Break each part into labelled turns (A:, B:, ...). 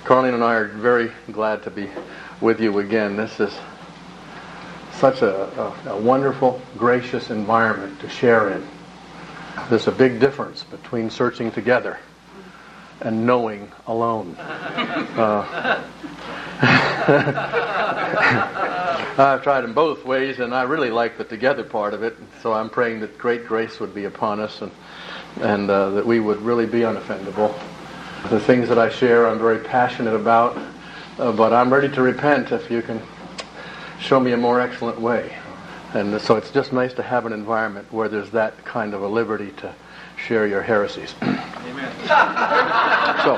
A: Carlene and I are very glad to be with you again. This is such a wonderful, gracious environment to share in. There's a big difference between searching together and knowing alone. I've tried them both ways, and I really like the together part of it. So I'm praying that great grace would be upon us, and that we would really be unoffendable. The things that I share I'm very passionate about, but I'm ready to repent if you can show me a more excellent way. And so it's just nice to have an environment where there's that kind of a liberty to share your heresies.
B: Amen.
A: So,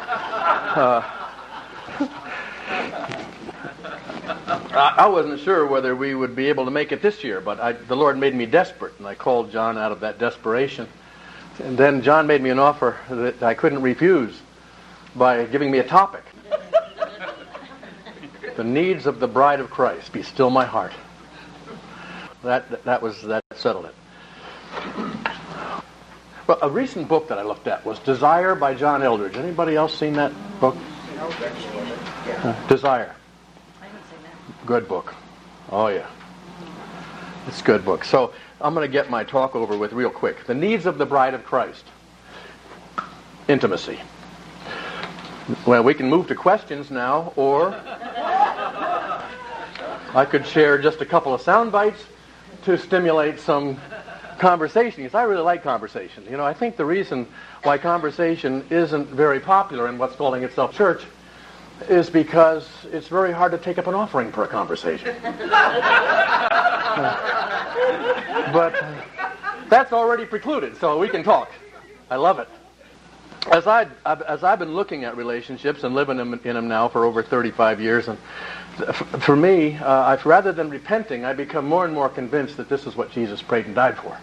A: I wasn't sure whether we would be able to make it this year, but the Lord made me desperate, and I called John out of that desperation. And then John made me an offer that I couldn't refuse by giving me a topic. The needs of the bride of Christ. Be still my heart. That settled it. Well, a recent book that I looked at was Desire by John Eldredge. Anybody else seen that book? Desire.
C: I haven't seen that.
A: Good book. Oh yeah. It's a good book. So I'm going to get my talk over with real quick. The needs of the bride of Christ. Intimacy. Well, we can move to questions now, or I could share just a couple of sound bites to stimulate some conversation. Because I really like conversation. You know, I think the reason why conversation isn't very popular in what's calling itself church is because it's very hard to take up an offering for a conversation. But that's already precluded, so we can talk. I love it. As I've been looking at relationships and living in them now for over 35 years, and for me, rather than repenting, I become more and more convinced that this is what Jesus prayed and died for.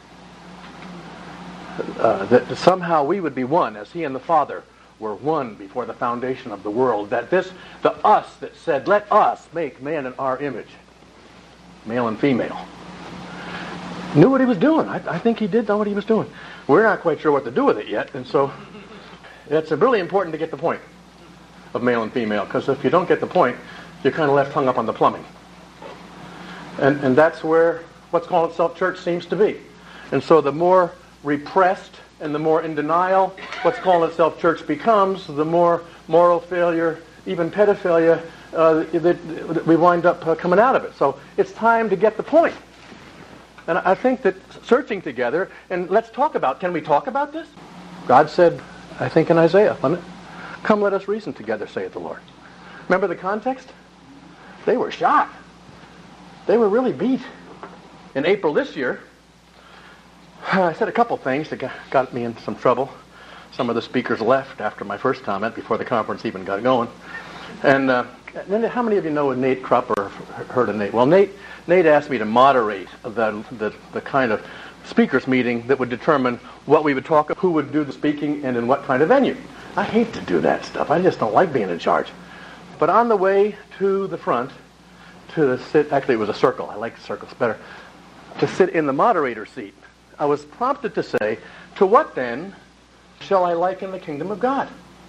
A: That somehow we would be one, as He and the Father were one before the foundation of the world. That the us that said, let us make man in our image, male and female, knew what He was doing. I think He did know what He was doing. We're not quite sure what to do with it yet, and so it's really important to get the point of male and female, because if you don't get the point, you're kind of left hung up on the plumbing. And that's where what's called itself church seems to be. And so the more repressed and the more in denial what's called itself church becomes, the more moral failure, even pedophilia, that we wind up coming out of it. So it's time to get the point. And I think that searching together, and let's talk about, can we talk about this? God said, I think in Isaiah, come let us reason together, saith the Lord. Remember the context? They were shot. They were really beat. In April this year, I said a couple things that got me into some trouble. Some of the speakers left after my first comment, before the conference even got going. And then how many of you know Nate Krupp or heard of Nate? Well, Nate asked me to moderate the kind of speakers meeting that would determine what we would talk about, who would do the speaking, and in what kind of venue. I hate to do that stuff. I just don't like being in charge. But on the way to the front, to sit, actually it was a circle, I like circles better, to sit in the moderator seat, I was prompted to say, to what then shall I liken the kingdom of God?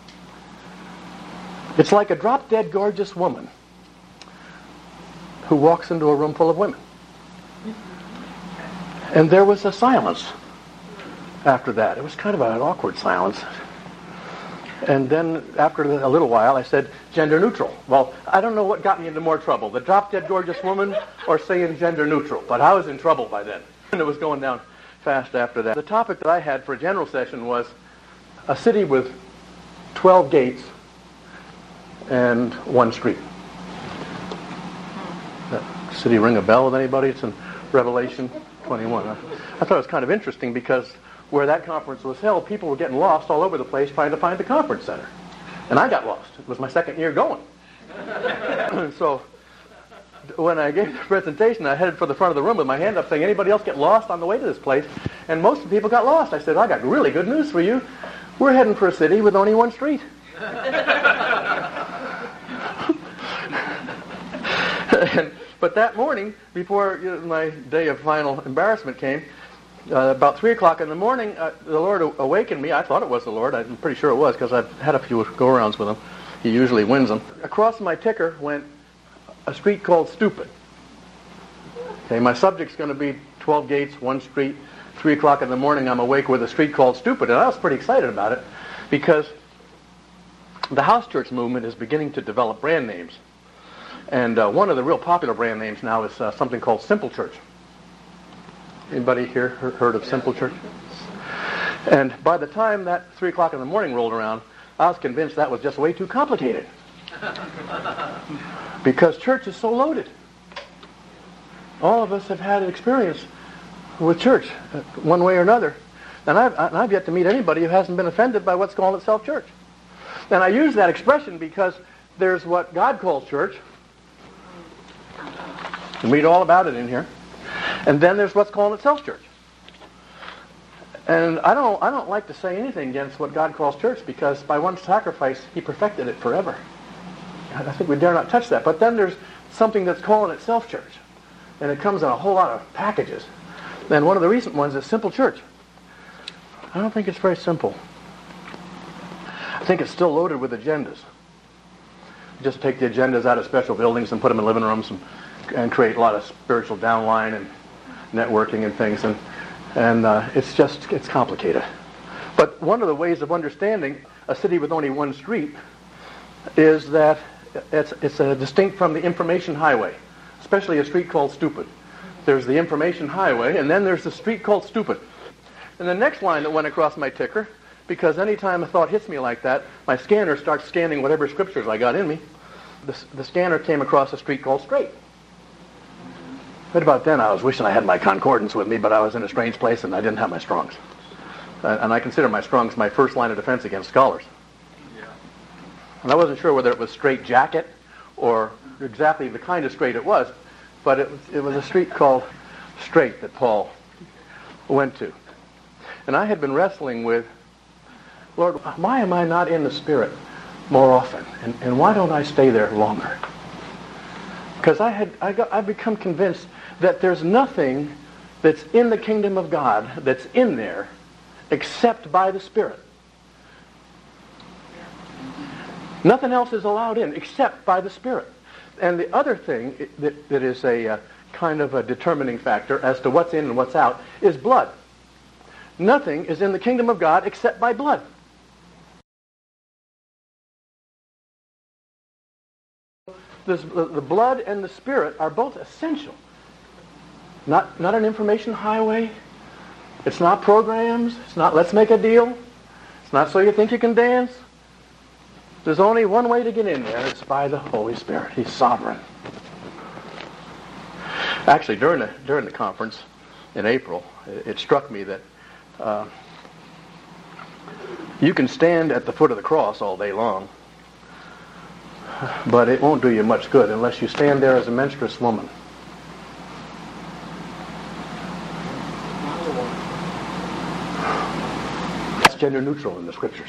A: It's like a drop-dead gorgeous woman who walks into a room full of women. And there was a silence after that. It was kind of an awkward silence. And then after a little while I said, gender neutral. Well, I don't know what got me into more trouble, the drop-dead gorgeous woman or saying gender neutral. But I was in trouble by then. And it was going down fast after that. The topic that I had for a general session was a city with 12 gates and one street. That city ring a bell with anybody? It's in Revelation 21. I thought it was kind of interesting because where that conference was held, people were getting lost all over the place trying to find the conference center. And I got lost. It was my second year going. So when I gave the presentation, I headed for the front of the room with my hand up saying, anybody else get lost on the way to this place? And most of the people got lost. I said, I got really good news for you. We're heading for a city with only one street. But that morning, before my day of final embarrassment came, about 3 o'clock in the morning, the Lord awakened me. I thought it was the Lord. I'm pretty sure it was because I've had a few go-arounds with Him. He usually wins them. Across my ticker went a street called Stupid. Okay, my subject's going to be 12 gates, one street, 3 o'clock in the morning, I'm awake with a street called Stupid. And I was pretty excited about it because the house church movement is beginning to develop brand names. And one of the real popular brand names now is something called Simple Church. Anybody here heard of Simple Church? And by the time that 3 o'clock in the morning rolled around, I was convinced that was just way too complicated. Because church is so loaded. All of us have had an experience with church, one way or another. And I've yet to meet anybody who hasn't been offended by what's called itself church. And I use that expression because there's what God calls church. You can read all about it in here. And then there's what's called itself church. And I don't like to say anything against what God calls church because by one sacrifice, He perfected it forever. I think we dare not touch that. But then there's something that's calling itself church. And it comes in a whole lot of packages. And one of the recent ones is Simple Church. I don't think it's very simple. I think it's still loaded with agendas. Just take the agendas out of special buildings and put them in living rooms and create a lot of spiritual downline and networking and things. And it's complicated. But one of the ways of understanding a city with only one street is that it's distinct from the information highway, especially a street called Stupid. There's the information highway, and then there's the street called Stupid. And the next line that went across my ticker, because any time a thought hits me like that, my scanner starts scanning whatever scriptures I got in me. The scanner came across a street called Straight. Right about then, I was wishing I had my concordance with me, but I was in a strange place and I didn't have my Strongs. And I consider my Strongs my first line of defense against scholars. Yeah. And I wasn't sure whether it was straight jacket or exactly the kind of straight it was, but it was a street called Straight that Paul went to. And I had been wrestling with, Lord, why am I not in the Spirit more often? And why don't I stay there longer? Because I've become convinced that there's nothing that's in the kingdom of God that's in there except by the Spirit. Nothing else is allowed in except by the Spirit. And the other thing that is a kind of a determining factor as to what's in and what's out is blood. Nothing is in the kingdom of God except by blood. The blood and the Spirit are both essential. Not an information highway. It's not programs. It's not let's make a deal. It's not so you think you can dance. There's only one way to get in there. It's by the Holy Spirit. He's sovereign. Actually, during the conference in April, it struck me that you can stand at the foot of the cross all day long, but it won't do you much good unless you stand there as a menstruous woman. That's gender neutral in the Scriptures.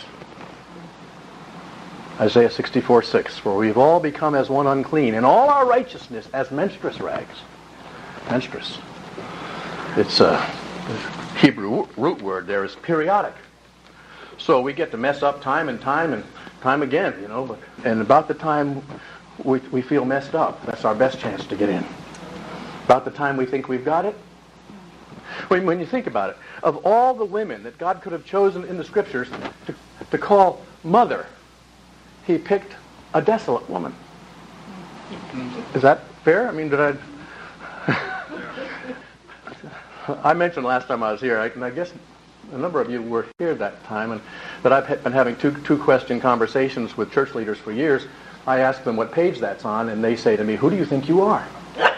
A: Isaiah 64:6, for we've all become as one unclean, and all our righteousness as menstruous rags. Menstruous. It's a Hebrew root word there is periodic. So we get to mess up time and time again, you know. And about the time we feel messed up, that's our best chance to get in. About the time we think we've got it. When you think about it, of all the women that God could have chosen in the Scriptures to call mother, He picked a desolate woman. Is that fair? I mean, I mentioned last time I was here, and I guess a number of you were here that time, but I've been having two-question conversations with church leaders for years. I ask them what page that's on, and they say to me, who do you think you are?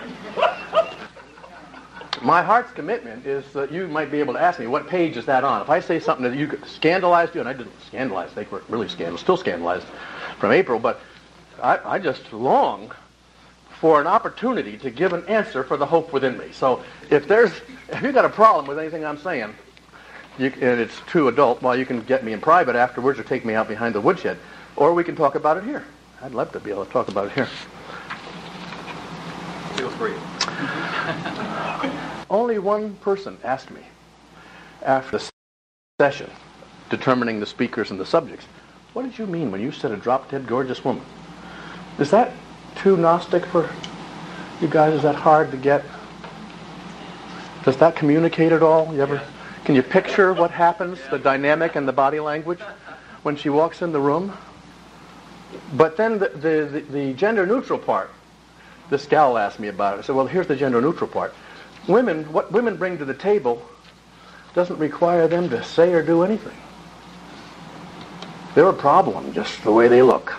A: My heart's commitment is that you might be able to ask me, what page is that on? If I say something that scandalized you, and I didn't scandalize, they were really still scandalized from April, but I just long for an opportunity to give an answer for the hope within me. So if you've got a problem with anything I'm saying, and it's too adult, well, you can get me in private afterwards or take me out behind the woodshed, or we can talk about it here. I'd love to be able to talk about it here.
B: Feel free.
A: Only one person asked me after the session, determining the speakers and the subjects, What did you mean when you said a drop-dead gorgeous woman? Is that too Gnostic for you guys? Is that hard to get? Does that communicate at all? Can you picture what happens, the dynamic and the body language when she walks in the room? But then the gender-neutral part, this gal asked me about it. I said, well, here's the gender-neutral part. What women bring to the table doesn't require them to say or do anything. They're a problem, just the way they look.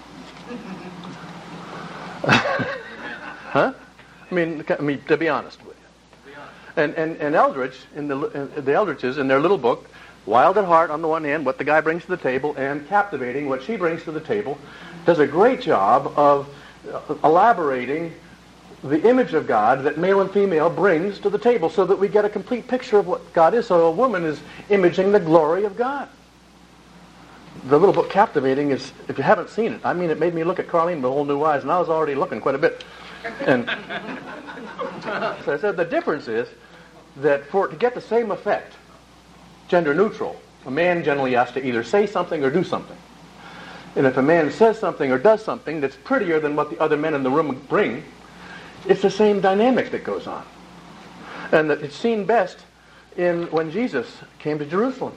A: Huh? I mean, to be honest with you. And Eldridge, the Eldridges, in their little book, Wild at Heart on the one hand, what the guy brings to the table, and Captivating, what she brings to the table, does a great job of elaborating the image of God that male and female brings to the table so that we get a complete picture of what God is. So a woman is imaging the glory of God. The little book Captivating is, if you haven't seen it, I mean, it made me look at Carlene with whole new eyes, and I was already looking quite a bit. And so I said the difference is that to get the same effect, gender neutral, a man generally has to either say something or do something. And if a man says something or does something that's prettier than what the other men in the room bring, it's the same dynamic that goes on. And that it's seen best when Jesus came to Jerusalem.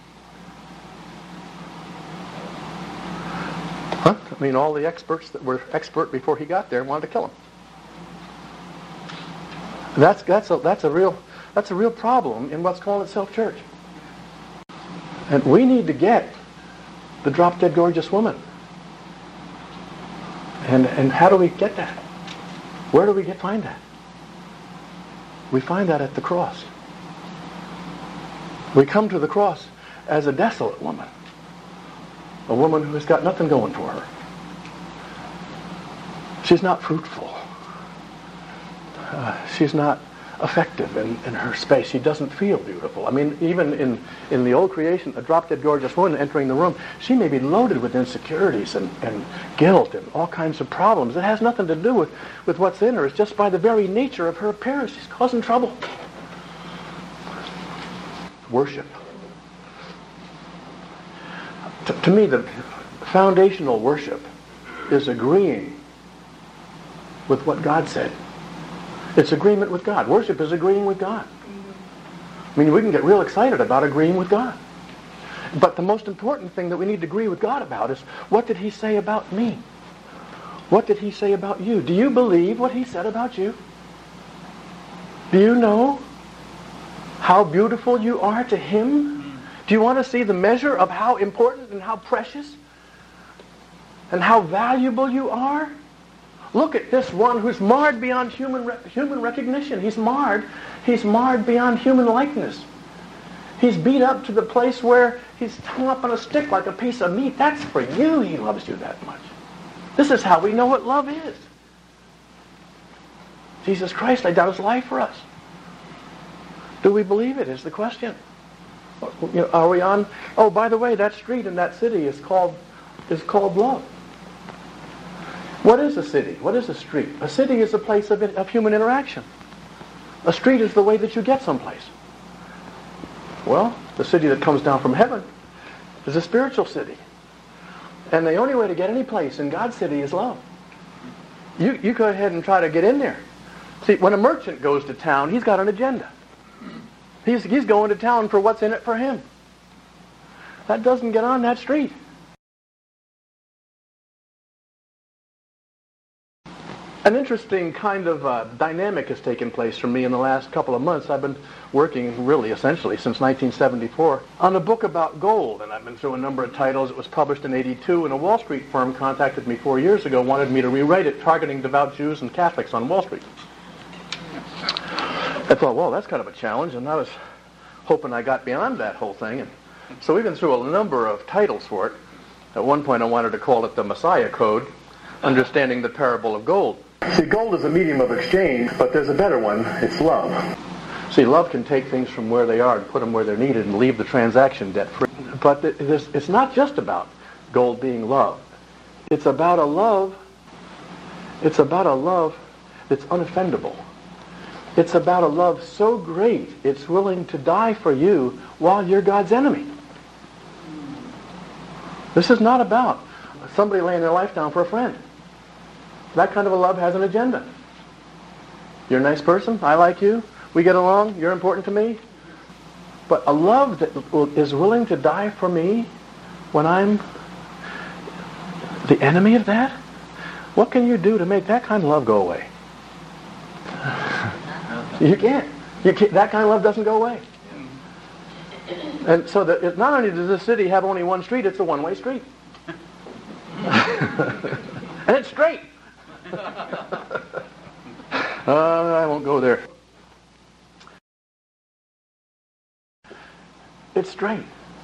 A: Huh? I mean, all the experts that were expert before he got there wanted to kill him. That's a real problem in what's called itself church. And we need to get the drop-dead gorgeous woman. And how do we get that? Where do we find that? We find that at the cross. We come to the cross as a desolate woman. A woman who has got nothing going for her. She's not fruitful. She's not effective in her space. She doesn't feel beautiful. I mean, even in the old creation, a drop-dead gorgeous woman entering the room, she may be loaded with insecurities and guilt and all kinds of problems. It has nothing to do with what's in her. It's just by the very nature of her appearance. She's causing trouble. Worship. To me, the foundational worship is agreeing with what God said. It's agreement with God. Worship is agreeing with God. I mean, we can get real excited about agreeing with God. But the most important thing that we need to agree with God about is, what did he say about me? What did he say about you? Do you believe what he said about you? Do you know how beautiful you are to him? Do you want to see the measure of how important and how precious and how valuable you are? Look at this one who's marred beyond human recognition. He's marred beyond human likeness. He's beat up to the place where he's hung up on a stick like a piece of meat. That's for you. He loves you that much. This is how we know what love is. Jesus Christ laid down his life for us. Do we believe it is the question. Are we on? Oh, by the way, that street in that city is called love. What is a city? What is a street? A city is a place of human interaction. A street is the way that you get someplace. Well, the city that comes down from heaven is a spiritual city. And the only way to get any place in God's city is love. You go ahead and try to get in there. See, when a merchant goes to town, he's got an agenda. He's going to town for what's in it for him. That doesn't get on that street. An interesting kind of dynamic has taken place for me in the last couple of months. I've been working really essentially since 1974 on a book about gold, and I've been through a number of titles. It was published in '82, and a Wall Street firm contacted me 4 years ago, wanted me to rewrite it, targeting devout Jews and Catholics on Wall Street. I thought, well, that's kind of a challenge, and I was hoping I got beyond that whole thing. And so we've been through a number of titles for it. At one point I wanted to call it the Messiah Code, Understanding the Parable of Gold. See, gold is a medium of exchange, but there's a better one. It's love. See, love can take things from where they are and put them where they're needed and leave the transaction debt-free. But it's not just about gold being love. It's about a love that's unoffendable. It's about a love so great it's willing to die for you while you're God's enemy. This is not about somebody laying their life down for a friend. That kind of a love has an agenda. You're a nice person. I like you. We get along. You're important to me. But a love that is willing to die for me when I'm the enemy of that? What can you do to make that kind of love go away? You can't. That kind of love doesn't go away. And so not only does this city have only one street, it's a one-way street. And it's straight. I won't go there. It's straight.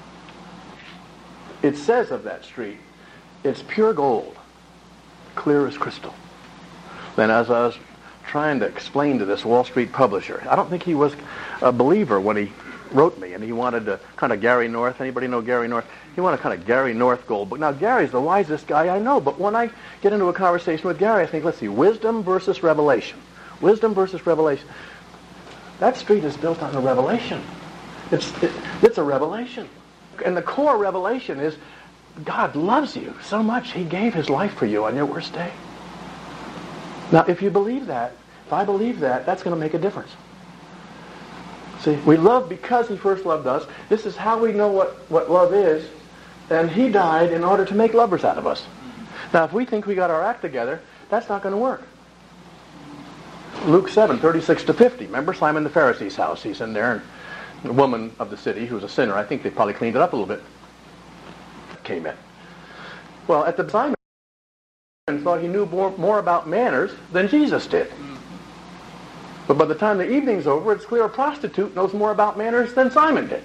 A: It says of that street, it's pure gold, clear as crystal. Then as I was trying to explain to this Wall Street publisher, I don't think he was a believer when he wrote me, and he wanted to kind of Gary North. Anybody know Gary North? He wanted kind of Gary North gold. But now Gary's the wisest guy I know. But when I get into a conversation with Gary, I think, let's see, wisdom versus revelation. Wisdom versus revelation. That street is built on a revelation. It's a revelation. And the core revelation is God loves you so much He gave His life for you on your worst day. Now, if you believe that, if I believe that, that's going to make a difference. See, we love because He first loved us. This is how we know what love is. And He died in order to make lovers out of us. Now, if we think we got our act together, that's not going to work. Luke 7, 36 to 50. Remember Simon the Pharisee's house? He's in there, and the woman of the city, who was a sinner, I think they probably cleaned it up a little bit, came in. Well, at the Simon thought he knew more about manners than Jesus did. But by the time the evening's over, it's clear a prostitute knows more about manners than Simon did.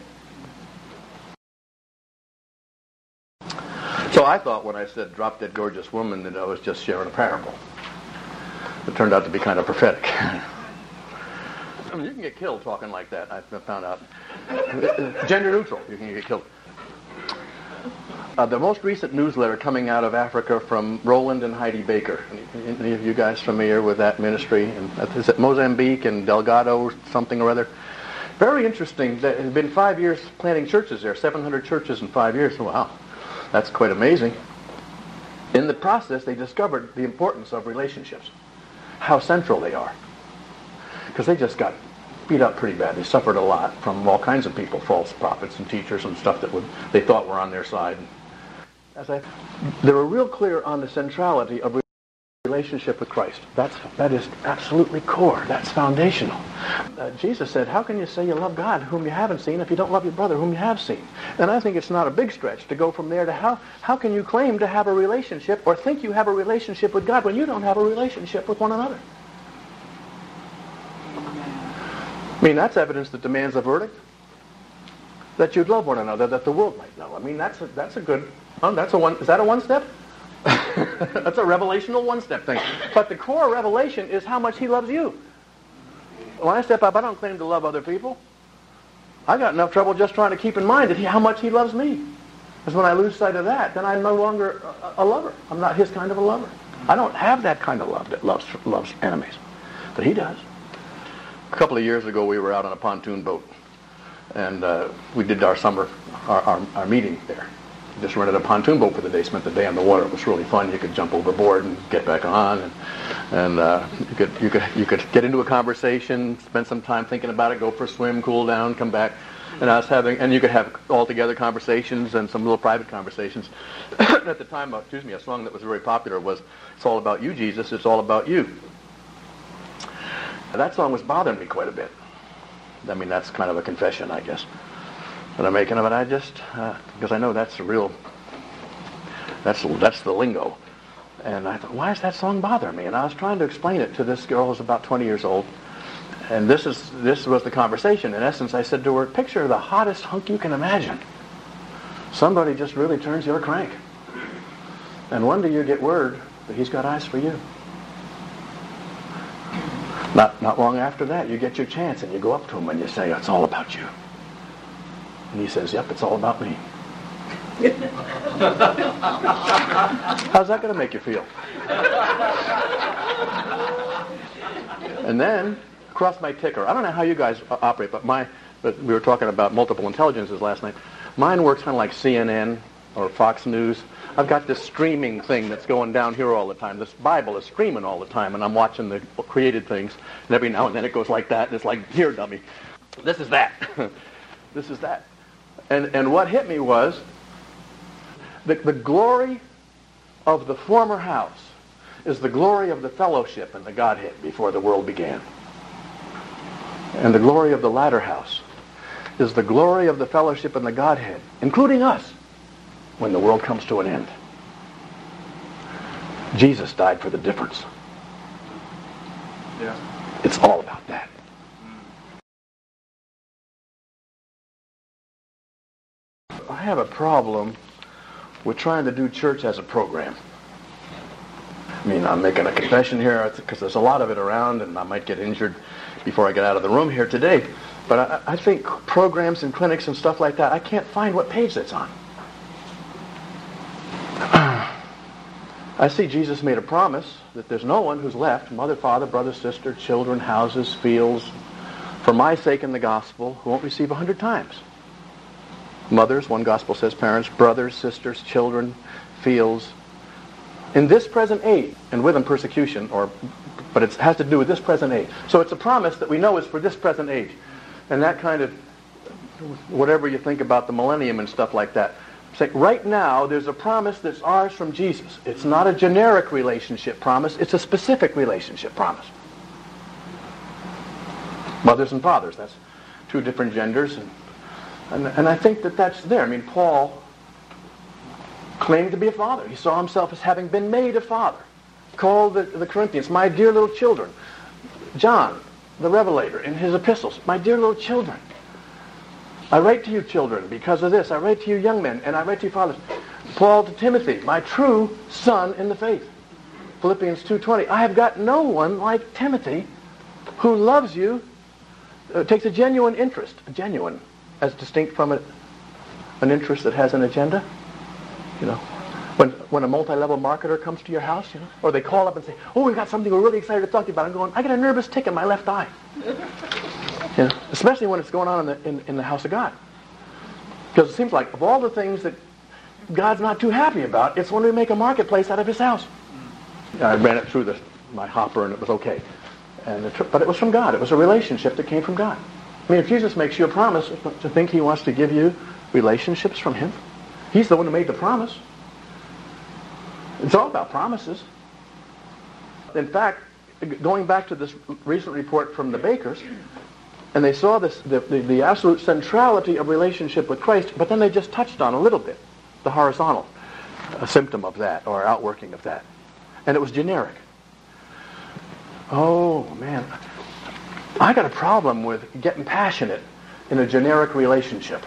A: So I thought when I said drop dead gorgeous woman that I was just sharing a parable. It turned out to be kind of prophetic. I mean, you can get killed talking like that, I found out. Gender neutral, you can get killed. The most recent newsletter coming out of Africa from Roland and Heidi Baker. Any of you guys familiar with that ministry? And is it Mozambique and Delgado something or other? Very interesting. There has been 5 years planting churches there, 700 churches in 5 years. Wow, that's quite amazing. In the process, they discovered the importance of relationships, how central they are. Because they just got beat up pretty bad. They suffered a lot from all kinds of people, false prophets and teachers and stuff that they thought were on their side. They were real clear on the centrality of relationship with Christ. That is absolutely core. That's foundational. Jesus said, how can you say you love God whom you haven't seen if you don't love your brother whom you have seen? And I think it's not a big stretch to go from there to how can you claim to have a relationship or think you have a relationship with God when you don't have a relationship with one another? I mean, that's evidence that demands a verdict. That you'd love one another, that the world might know. I mean, that's a good... is that a one-step? That's a revelational one-step thing. But the core revelation is how much He loves you. When I step up, I don't claim to love other people. I got enough trouble just trying to keep in mind how much He loves me. Because when I lose sight of that, then I'm no longer a lover. I'm not His kind of a lover. I don't have that kind of love that loves enemies. But He does. A couple of years ago, we were out on a pontoon boat. And we did our summer, our meeting there. Just rented a pontoon boat for the day, spent the day on the water. It was really fun. You could jump overboard and get back on, and you could get into a conversation, spend some time thinking about it, go for a swim, cool down, come back. And you could have all-together conversations and some little private conversations. At the time, a song that was very popular was "It's All About You, Jesus. It's All About You." That song was bothering me quite a bit. I mean, that's kind of a confession, I guess, that I'm making of it. I just, because I know that's the real, that's the lingo. And I thought, why is that song bothering me? And I was trying to explain it to this girl who was about 20 years old. And this was the conversation. In essence, I said to her, picture the hottest hunk you can imagine. Somebody just really turns your crank. And one day you get word that he's got eyes for you. Not long after that, you get your chance and you go up to him and you say, it's all about you. And he says, yep, it's all about me. How's that going to make you feel? And then, across my ticker, I don't know how you guys operate, but we were talking about multiple intelligences last night. Mine works kind of like CNN, or Fox News. I've got this streaming thing that's going down here all the time. This Bible is streaming all the time, and I'm watching the created things, and every now and then it goes like that, and it's like, here, dummy. This is that. This is that. And what hit me was the glory of the former house is the glory of the fellowship in the Godhead before the world began. And the glory of the latter house is the glory of the fellowship in the Godhead, including us, when the world comes to an end. Jesus died for the difference.
B: Yeah.
A: It's all about that. I have a problem with trying to do church as a program. I mean, I'm making a confession here because there's a lot of it around, and I might get injured before I get out of the room here today. But I think programs and clinics and stuff like that, I can't find what page that's on. I see Jesus made a promise that there's no one who's left, mother, father, brother, sister, children, houses, fields, for my sake in the gospel, who won't receive 100 times. Mothers, one gospel says parents, brothers, sisters, children, fields. In this present age, and with them persecution, but it has to do with this present age. So it's a promise that we know is for this present age. And that kind of, whatever you think about the millennium and stuff like that, say, right now, there's a promise that's ours from Jesus. It's not a generic relationship promise. It's a specific relationship promise. Mothers and fathers, that's two different genders. And I think that that's there. I mean, Paul claimed to be a father. He saw himself as having been made a father. Called the Corinthians, my dear little children. John, the Revelator, in his epistles, my dear little children. I write to you, children, because of this. I write to you, young men, and I write to you, fathers. Paul to Timothy, my true son in the faith. Philippians 2:20. I have got no one like Timothy who loves you, takes a genuine interest, genuine, as distinct from an interest that has an agenda. You know, when a multi-level marketer comes to your house, you know, or they call up and say, "Oh, we've got something we're really excited to talk to you about." I'm going, I get a nervous tick in my left eye. You know, especially when it's going on in the house of God. Because it seems like of all the things that God's not too happy about, it's when we make a marketplace out of his house. I ran it through my hopper and it was okay. But it was from God. It was a relationship that came from God. I mean, if Jesus makes you a promise, to think he wants to give you relationships from him, he's the one who made the promise. It's all about promises. In fact, going back to this recent report from the Bakers, and they saw the absolute centrality of relationship with Christ, but then they just touched on a little bit the horizontal symptom of that, or outworking of that. And it was generic. Oh, man. I got a problem with getting passionate in a generic relationship.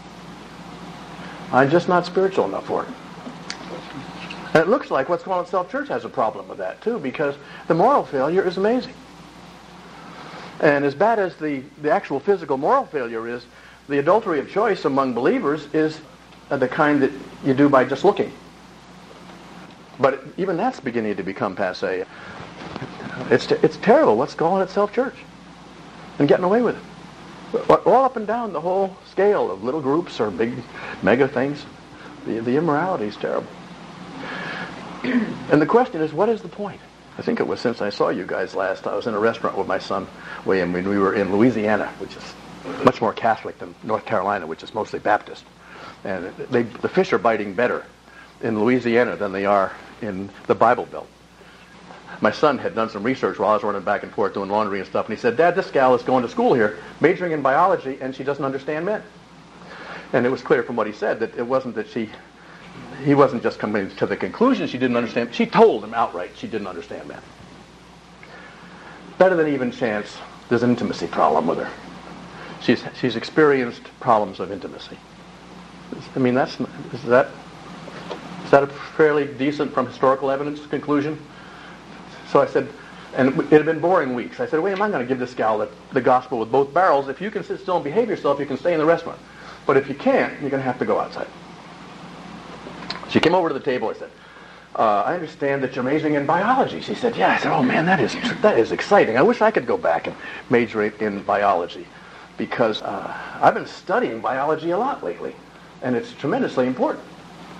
A: I'm just not spiritual enough for it. And it looks like what's going on at Self Church has a problem with that, too, because the moral failure is amazing. And as bad as the actual physical moral failure is, the adultery of choice among believers is the kind that you do by just looking. But even that's beginning to become passé. It's terrible what's going on at Self Church and getting away with it. All up and down the whole scale of little groups or big mega things, the immorality is terrible. And the question is, what is the point? I think it was since I saw you guys last. I was in a restaurant with my son, William, when we were in Louisiana, which is much more Catholic than North Carolina, which is mostly Baptist. And the fish are biting better in Louisiana than they are in the Bible Belt. My son had done some research while I was running back and forth doing laundry and stuff, and he said, "Dad, this gal is going to school here, majoring in biology, and she doesn't understand men." And it was clear from what he said that it wasn't that he wasn't just coming to the conclusion she didn't understand. She told him outright she didn't understand men. Better than even chance, there's an intimacy problem with her. She's experienced problems of intimacy. I mean, is that a fairly decent, from historical evidence, conclusion? So I said, and it had been boring weeks. I said, "Wait, am I going to give this gal the gospel with both barrels? If you can sit still and behave yourself, you can stay in the restaurant. But if you can't, you're going to have to go outside." She came over to the table. I said, "I understand that you're majoring in biology." She said, "Yeah." I said, "Oh man, that is exciting. I wish I could go back and major in biology, because I've been studying biology a lot lately, and it's tremendously important."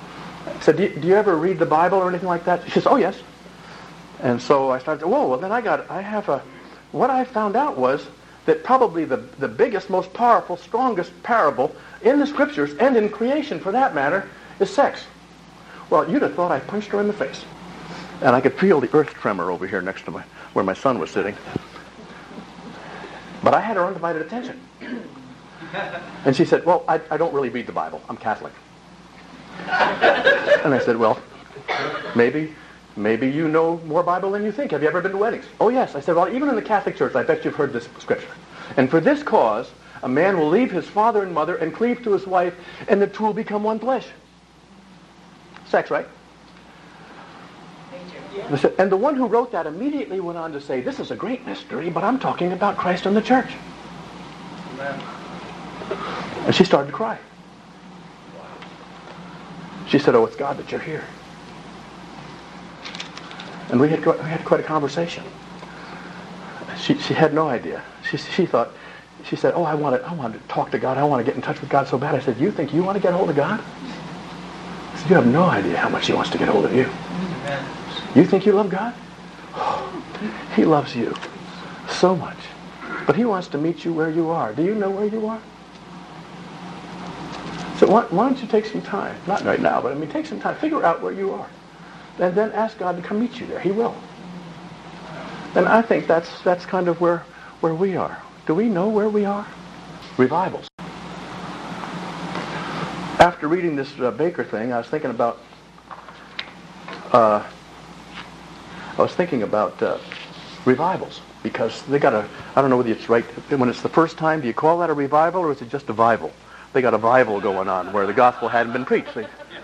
A: I said, do you ever read the Bible or anything like that? She says, oh, yes. And so I started, then what I found out was that probably the biggest, most powerful, strongest parable in the Scriptures, and in creation for that matter, is sex. Well, you'd have thought I punched her in the face. And I could feel the earth tremor over here next to where my son was sitting. But I had her undivided attention. And she said, well, I don't really read the Bible. I'm Catholic. And I said, well, maybe you know more Bible than you think. Have you ever been to weddings? Oh, yes. I said, well, even in the Catholic Church, I bet you've heard this scripture. And for this cause, a man will leave his father and mother and cleave to his wife, and the two will become one flesh. Sex, right? I said, and the one who wrote that immediately went on to say, this is a great mystery, but I'm talking about Christ and the church. Amen. And she started to cry. She said, oh, it's God that you're here. And we had quite a conversation. She had no idea. She said, oh, I want to talk to God. I want to get in touch with God so bad. I said, you think you want to get hold of God? I said, you have no idea how much he wants to get hold of you. Amen. You think you love God? Oh, he loves you so much. But he wants to meet you where you are. Do you know where you are? So why don't you take some time? Not right now, but take some time. Figure out where you are. And then ask God to come meet you there. He will. And I think that's kind of where we are. Do we know where we are? Revivals. After reading this Baker thing, I was thinking about revivals, because they got I don't know whether it's right, when it's the first time, do you call that a revival or is it just a vival? They got a vival going on where the gospel hadn't been preached.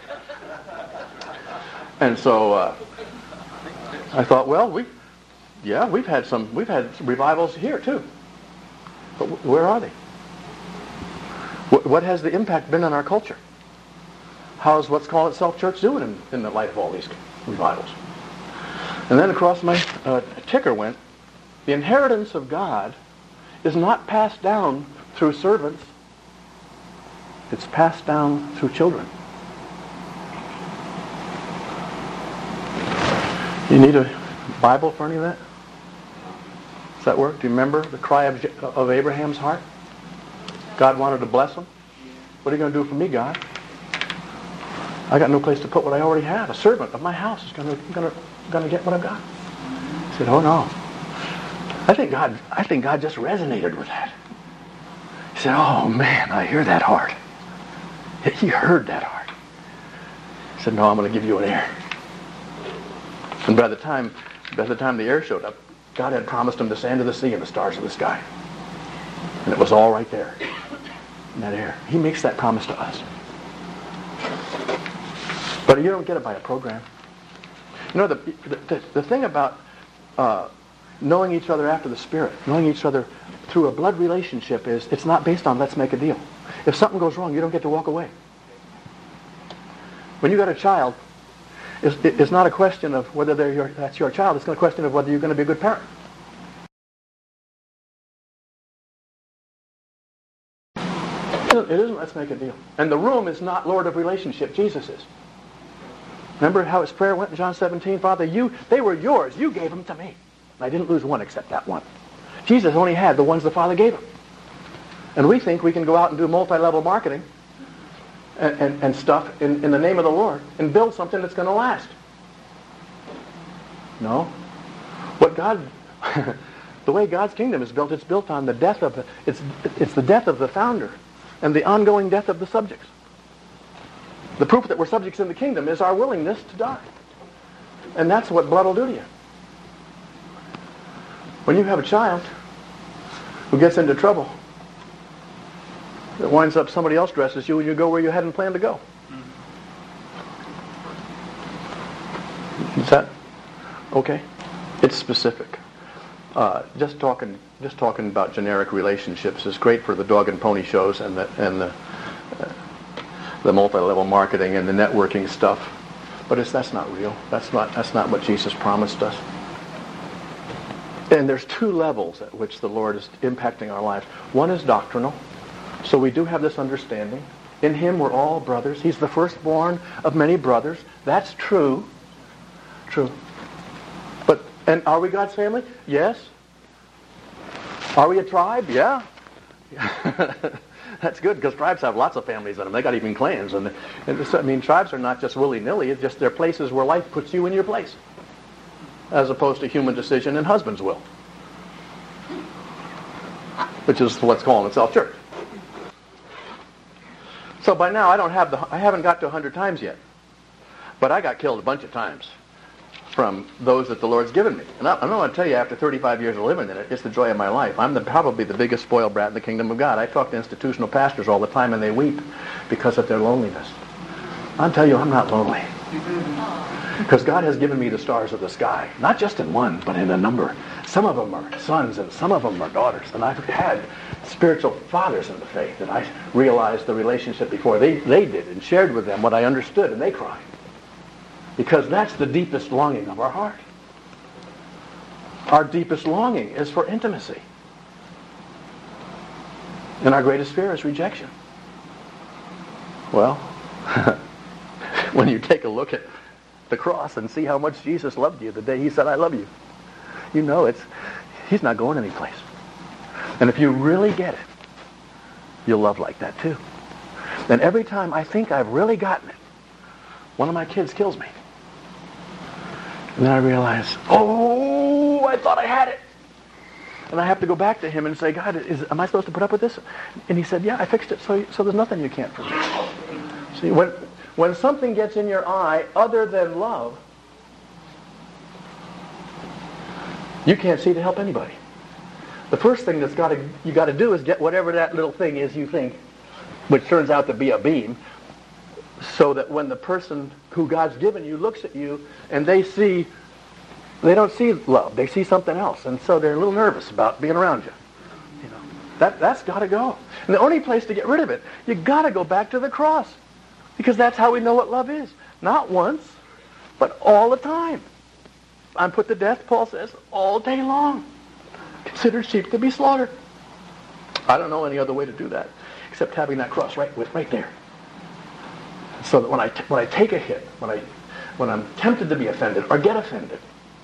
A: And so I thought, well, we've had revivals here too. But where are they? What has the impact been on our culture? How's what's called itself church doing in the light of all these revivals? And then across my ticker went, the inheritance of God is not passed down through servants. It's passed down through children. You need a Bible for any of that? Does that work? Do you remember the cry of Abraham's heart? God wanted to bless him. What are you going to do for me, God? I got no place to put what I already have. A servant of my house is going to get what I've got. I said, oh no. I think God just resonated with that. He said, oh man, I hear that heart. He heard that heart. He said, no, I'm going to give you an heir. And by the time the heir showed up, God had promised him the sand of the sea and the stars of the sky. And it was all right there in that heir. He makes that promise to us. But you don't get it by a program. You know, the thing about knowing each other after the Spirit, knowing each other through a blood relationship is, it's not based on let's make a deal. If something goes wrong, you don't get to walk away. When you got a child, it's not a question of whether that's your child. It's not a question of whether you're going to be a good parent. It isn't let's make a deal. And the room is not Lord of relationship. Jesus is. Remember how his prayer went in John 17? Father, they were yours. You gave them to me. And I didn't lose one except that one. Jesus only had the ones the Father gave him. And we think we can go out and do multi-level marketing and stuff in the name of the Lord and build something that's going to last. No. What God, the way God's kingdom is built, it's built on the death of it's the death of the founder and the ongoing death of the subjects. The proof that we're subjects in the kingdom is our willingness to die. And that's what blood will do to you. When you have a child who gets into trouble, it winds up somebody else dresses you and you go where you hadn't planned to go. Is that okay? It's specific. Just talking about generic relationships is great for the dog and pony shows and the multi-level marketing and the networking stuff, but that's not real. That's not what Jesus promised us. And there's two levels at which the Lord is impacting our lives. One is doctrinal, so we do have this understanding In him we're all brothers. He's the firstborn of many brothers. That's true. True. And are we God's family? Yes. Are we a tribe? Yeah. That's good, because tribes have lots of families in them. They got even clans. Tribes are not just willy-nilly. It's just they're places where life puts you in your place, as opposed to human decision and husband's will, which is what's calling itself church. So by now I haven't got to 100 times yet, but I got killed a bunch of times from those that the Lord's given me. And I'm going to tell you, after 35 years of living in it, it's the joy of my life. I'm probably the biggest spoiled brat in the kingdom of God. I talk to institutional pastors all the time, and they weep because of their loneliness. I'll tell you, I'm not lonely. Because God has given me the stars of the sky, not just in one, but in a number. Some of them are sons, and some of them are daughters. And I've had spiritual fathers in the faith that I realized the relationship before they did, and shared with them what I understood, and they cried. Because that's the deepest longing of our heart. Our deepest longing is for intimacy. And our greatest fear is rejection. Well, when you take a look at the cross and see how much Jesus loved you the day he said, I love you, you know he's not going anyplace. And if you really get it, you'll love like that too. And every time I think I've really gotten it, one of my kids kills me. And then I realize, oh, I thought I had it. And I have to go back to him and say, God, am I supposed to put up with this? And he said, yeah, I fixed it, so there's nothing you can't forgive. See, when something gets in your eye other than love, you can't see to help anybody. The first thing you got to do is get whatever that little thing is you think, which turns out to be a beam, so that when the person who God's given you looks at you and they don't see love, they see something else, and so they're a little nervous about being around you. You know, that's got to go. And the only place to get rid of it, you got to go back to the cross, because that's how we know what love is. Not once, but all the time. I'm put to death, Paul says, all day long. Considered sheep to be slaughtered. I don't know any other way to do that except having that cross right there. So that when I take a hit, when I'm tempted to be offended or get offended,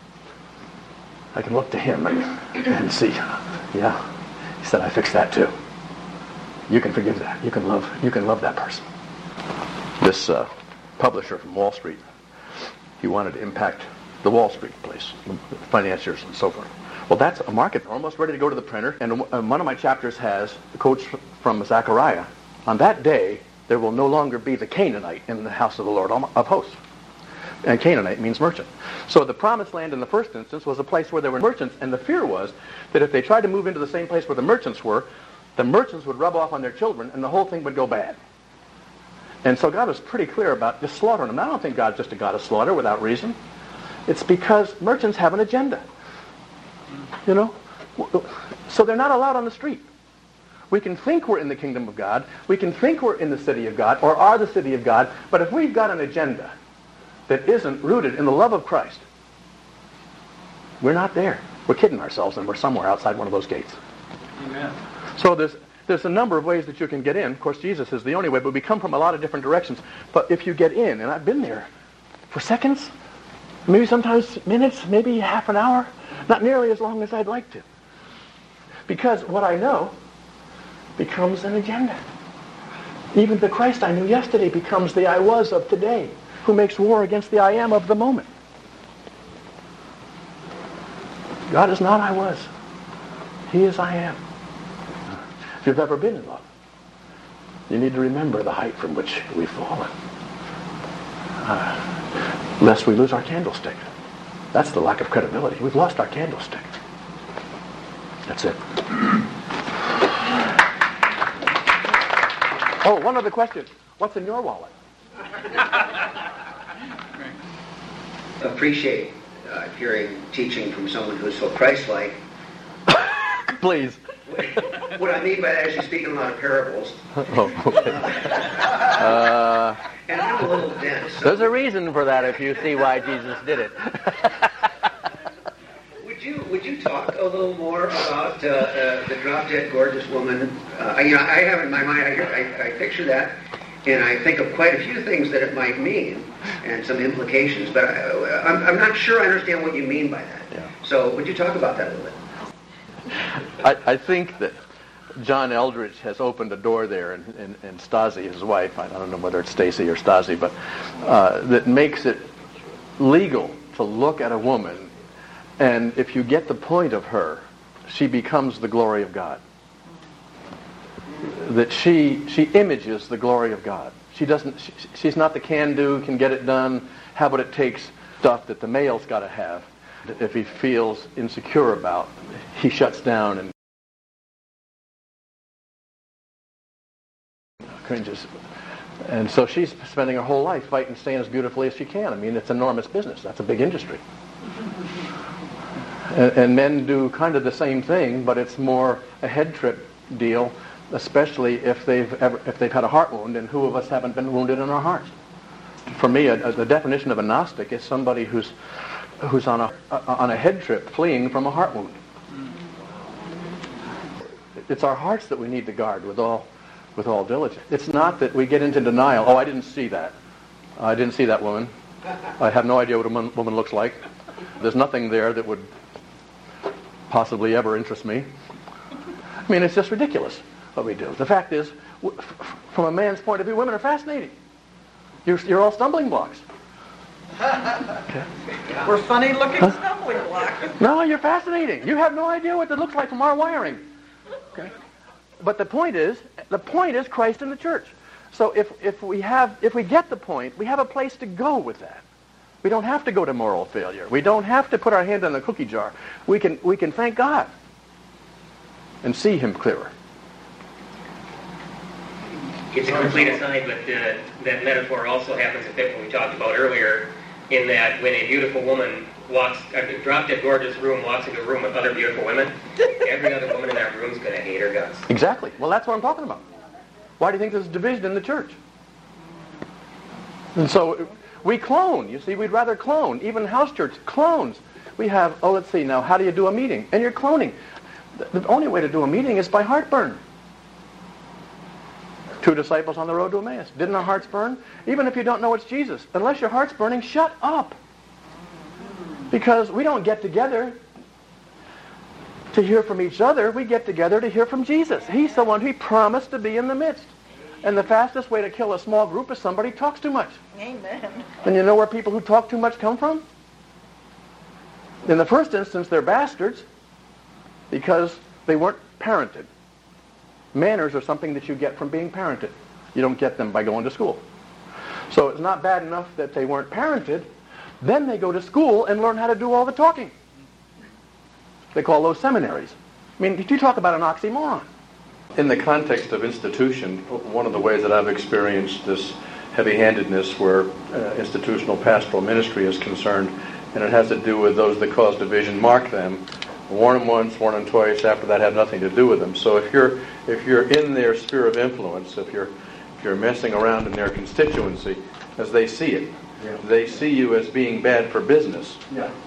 A: I can look to him and see, yeah, he said, I fixed that too. You can forgive that. You can love that person. This publisher from Wall Street, he wanted to impact the Wall Street place, financiers and so forth. Well, that's a market. They're almost ready to go to the printer. And one of my chapters has the quotes from Zechariah. On that day, there will no longer be the Canaanite in the house of the Lord of hosts. And Canaanite means merchant. So the promised land in the first instance was a place where there were merchants, and the fear was that if they tried to move into the same place where the merchants were, the merchants would rub off on their children, and the whole thing would go bad. And so God was pretty clear about just slaughtering them. I don't think God's just a God of slaughter without reason. It's because merchants have an agenda. You know? So they're not allowed on the street. We can think we're in the kingdom of God. We can think we're in the city of God or are the city of God. But if we've got an agenda that isn't rooted in the love of Christ, we're not there. We're kidding ourselves, and we're somewhere outside one of those gates.
B: Amen.
A: So there's a number of ways that you can get in. Of course, Jesus is the only way, but we come from a lot of different directions. But if you get in, and I've been there for seconds, maybe sometimes minutes, maybe half an hour, not nearly as long as I'd like to. Because what I know becomes an agenda. Even the Christ I knew yesterday becomes the I was of today, who makes war against the I am of the moment. God is not I was. He is I am. If you've ever been in love, you need to remember the height from which we've fallen. Lest we lose our candlestick. That's the lack of credibility. We've lost our candlestick. That's it. Oh, one other question. What's in your wallet?
D: Appreciate hearing teaching from someone who's so Christ-like.
A: Please.
D: What I mean by that is you speak in a lot of parables.
A: Oh, okay.
D: And I'm a little dense. So
A: There's a reason for that if you see why Jesus did it.
D: Would you talk a little more about the drop-dead gorgeous woman? I have in my mind, I picture that. And I think of quite a few things that it might mean and some implications, but I'm not sure I understand what you mean by that.
A: Yeah.
D: So would you talk about that a little bit?
A: I think that John Eldridge has opened a door there, and Stasi, his wife, I don't know whether it's Stacy or Stasi, but that makes it legal to look at a woman, and if you get the point of her, she becomes the glory of God. That she images the glory of God. She's not the can-do, can get it done, have what it takes stuff that the male's got to have. If he feels insecure about, he shuts down and cringes. And so she's spending her whole life fighting to stay as beautifully as she can. I mean, it's enormous business. That's a big industry. And men do kind of the same thing, but it's more a head trip deal, especially if they've had a heart wound, and who of us haven't been wounded in our hearts? For me, the definition of a Gnostic is somebody who's on a head trip fleeing from a heart wound. It's our hearts that we need to guard with all diligence. It's not that we get into denial. Oh, I didn't see that. I didn't see that woman. I have no idea what a woman looks like. There's nothing there that would possibly ever interest me. I mean, it's just ridiculous what we do. The fact is, from a man's point of view, women are fascinating. You're all stumbling blocks. Okay.
C: We're funny-looking stumbling blocks.
A: No, you're fascinating. You have no idea what it looks like from our wiring. Okay. But the point is Christ and the church. So if we get the point, we have a place to go with that. We don't have to go to moral failure. We don't have to put our hand in the cookie jar. We can thank God and see Him clearer.
B: It's a complete aside, but that metaphor also happens a bit when we talked about earlier, in that when a beautiful woman dropped at gorgeous room, walks into a room with other beautiful women, every other woman in that room is going to hate her guts.
A: Exactly. Well, that's what I'm talking about. Why do you think there's division in the church? And so we clone. You see, we'd rather clone. Even house church clones. We have, let's see now, how do you do a meeting? And you're cloning. The only way to do a meeting is by heartburn. 2 disciples on the road to Emmaus. Didn't our hearts burn? Even if you don't know it's Jesus, unless your heart's burning, shut up. Because we don't get together to hear from each other. We get together to hear from Jesus. He's the one who promised to be in the midst. And the fastest way to kill a small group is somebody who talks too much.
C: Amen.
A: And you know where people who talk too much come from? In the first instance, they're bastards because they weren't parented. Manners are something that you get from being parented. You don't get them by going to school. So it's not bad enough that they weren't parented. Then they go to school and learn how to do all the talking. They call those seminaries. I mean, you talk about an oxymoron. In the context of institution, one of the ways that I've experienced this heavy-handedness where institutional pastoral ministry is concerned, and it has to do with those that cause division, mark them. Warn them once, warn them twice. After that, have nothing to do with them. So if you're in their sphere of influence, if you're messing around in their constituency, as they see it, they see you as being bad for business,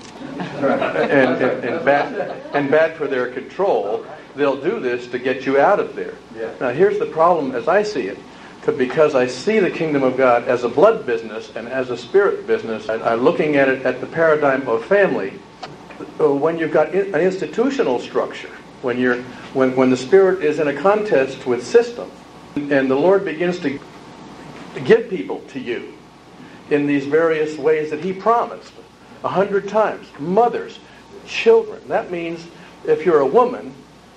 A: and bad for their control. They'll do this to get you out of there. Now, here's the problem, as I see it, because I see the kingdom of God as a blood business and as a spirit business. I'm looking at it at the paradigm of family. When you've got an institutional structure, when the Spirit is in a contest with system, and the Lord begins to give people to you in these various ways that He promised 100 times, mothers, children. That means if you're a woman,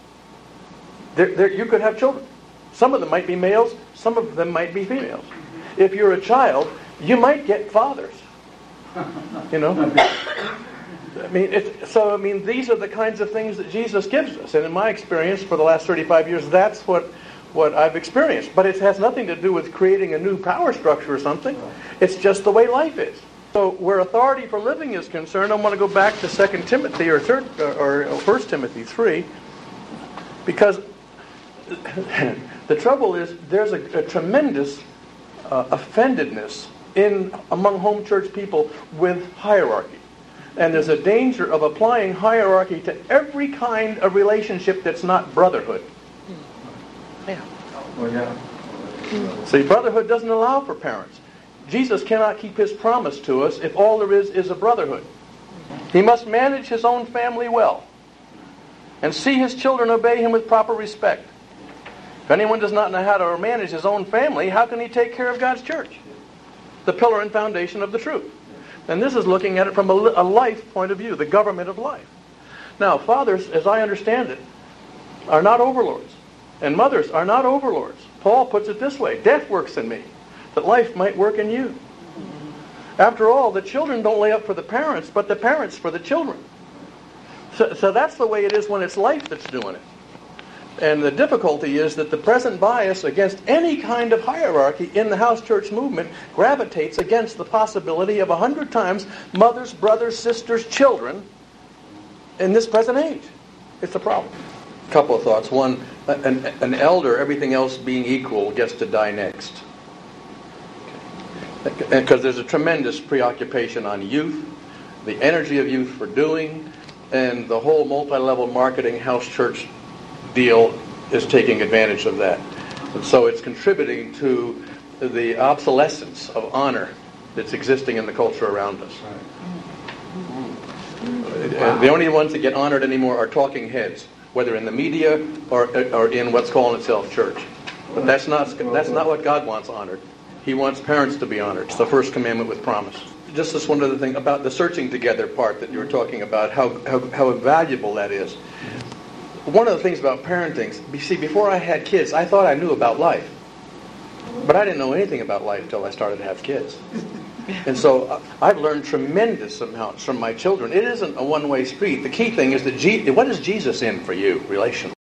A: you could have children. Some of them might be males, some of them might be females. If you're a child, you might get fathers. You know? I mean, these are the kinds of things that Jesus gives us. And in my experience for the last 35 years, that's what I've experienced. But it has nothing to do with creating a new power structure or something. It's just the way life is. So where authority for living is concerned, I want to go back to 2 Timothy or 1 Timothy 3, because the trouble is there's a tremendous offendedness among home church people with hierarchy. And there's a danger of applying hierarchy to every kind of relationship that's not brotherhood. Yeah.
E: Well, yeah.
A: See, brotherhood doesn't allow for parents. Jesus cannot keep his promise to us if all there is a brotherhood. He must manage his own family well and see his children obey him with proper respect. If anyone does not know how to manage his own family, how can he take care of God's church? The pillar and foundation of the truth. And this is looking at it from a life point of view, the government of life. Now, fathers, as I understand it, are not overlords. And mothers are not overlords. Paul puts it this way: death works in me, that life might work in you. After all, the children don't lay up for the parents, but the parents for the children. So that's the way it is when it's life that's doing it. And the difficulty is that the present bias against any kind of hierarchy in the house church movement gravitates against the possibility of 100 times mothers, brothers, sisters, children in this present age. It's a problem. A couple of thoughts. One, an elder, everything else being equal, gets to die next. Because there's a tremendous preoccupation on youth, the energy of youth for doing, and the whole multi-level marketing house church deal is taking advantage of that. And so it's contributing to the obsolescence of honor that's existing in the culture around us. The only ones that get honored anymore are talking heads, whether in the media or in what's calling itself church. But that's not what God wants honored. He wants parents to be honored. It's the first commandment with promise. Just this one other thing about the searching together part that you were talking about, how valuable that is. One of the things about parenting, you see, before I had kids, I thought I knew about life. But I didn't know anything about life until I started to have kids. And so I've learned tremendous amounts from my children. It isn't a one-way street. The key thing is that what is Jesus in for you relationally?